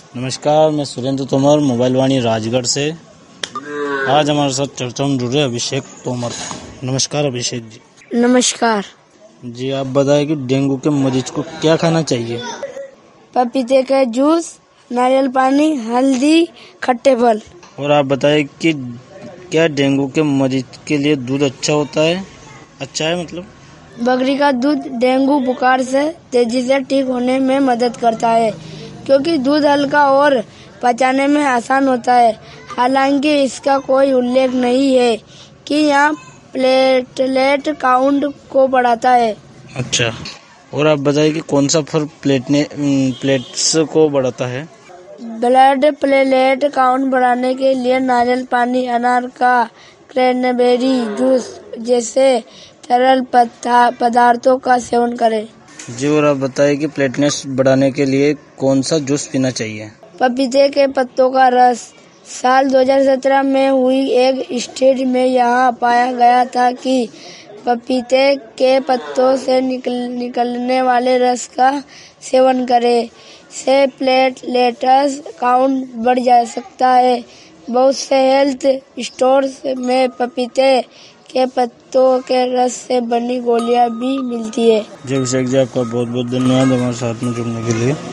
नमस्कार, मैं सुरेंद्र तोमर, मोबाइल वाणी राजगढ़ से। आज हमारे साथ चर्चा में जुड़े अभिषेक तोमर। नमस्कार अभिषेक जी। नमस्कार जी, आप बताएं कि डेंगू के मरीज को क्या खाना चाहिए? पपीते का जूस, नारियल पानी, हल्दी, खट्टे फल। और आप बताएं कि क्या डेंगू के मरीज के लिए दूध अच्छा होता है? अच्छा है मतलब? बकरी का दूध डेंगू बुखार से तेजी से ठीक होने में मदद करता है, क्योंकि दूध हल्का और पचाने में आसान होता है। हालांकि इसका कोई उल्लेख नहीं है कि यह प्लेटलेट काउंट को बढ़ाता है। अच्छा, और आप बताएं कि कौन सा फल प्लेट्स को बढ़ाता है? ब्लड प्लेटलेट काउंट बढ़ाने के लिए नारियल पानी, अनार का क्रैनबेरी जूस जैसे तरल पदार्थों का सेवन करें। जी, और आप बताएं कि प्लेटलेट्स बढ़ाने के लिए कौन सा जूस पीना चाहिए? पपीते के पत्तों का रस। साल 2017 में हुई एक स्टडी में यह पाया गया था कि पपीते के पत्तों से निकलने वाले रस का सेवन करें से प्लेटलेट्स काउंट बढ़ जा सकता है। बहुत से हेल्थ स्टोर्स में पपीते के पत्तों के रस से बनी गोलियां भी मिलती है। जी अभिषेक जी, आपका बहुत बहुत धन्यवाद हमारे साथ में जुड़ने के लिए।